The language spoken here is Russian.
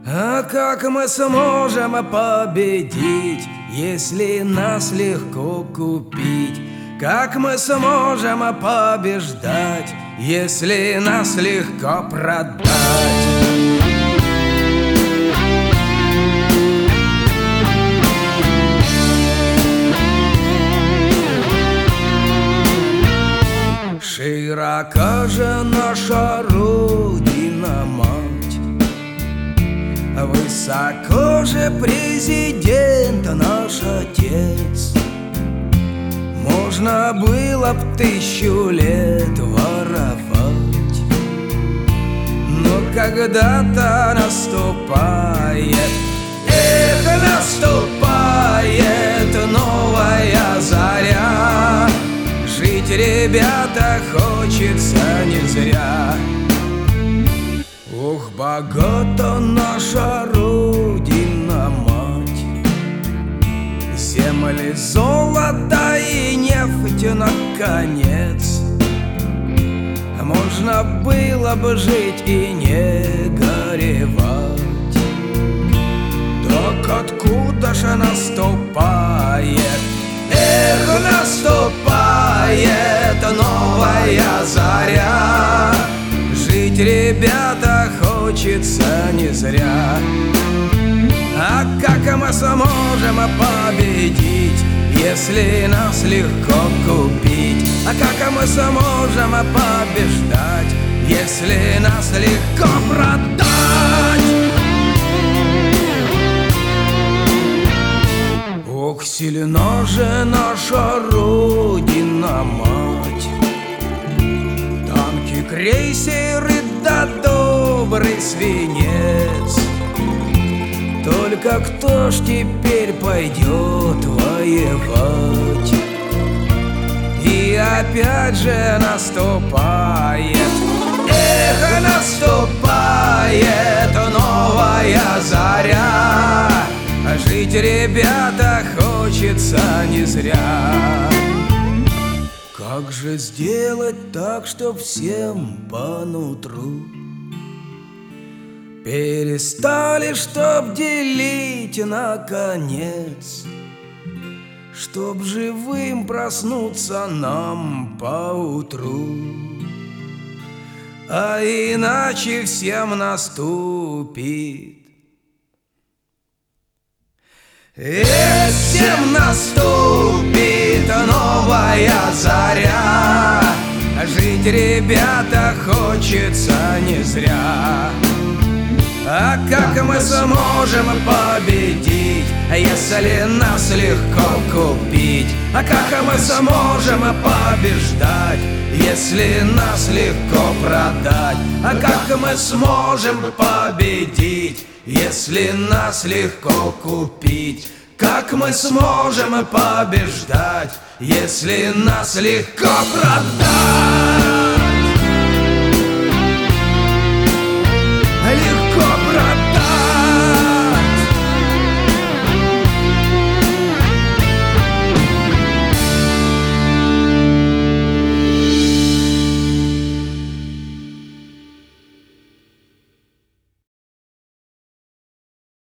А как мы сможем победить, если нас легко купить? Как мы сможем побеждать, если нас легко продать? Широка же наша Родина, мать, высоко же президент наш отец. Можно было б 1000 лет воровать, но когда-то наступает, наступает новая заря. Жить, ребята, хочется не зря. Ох, богата наша Родина, мать, земли, золото и нефть, наконец. Можно было бы жить и не горевать. Так откуда же наступает, наступает новая заря. Жить, ребята, хочется не зря. А как мы сможем победить, если нас легко купить? А как мы сможем побеждать, если нас легко продать? Ох, сильна же наша Родина, мать, танки, крейсеры да добрый свинец. Только кто ж теперь пойдет воевать? И опять же наступает, наступает новая заря. Жить, ребята, хочется не зря. Как же сделать так, чтоб всем по нутру перестали, чтоб делить наконец, чтоб живым проснуться нам поутру? А иначе всем наступит, всем наступит новая заря. Жить, ребята, хочется не зря. А как мы сможем победить, если нас легко купить? А как мы сможем побеждать, если нас легко продать? А как мы сможем победить, если нас легко купить? Как мы сможем побеждать, если нас легко продать?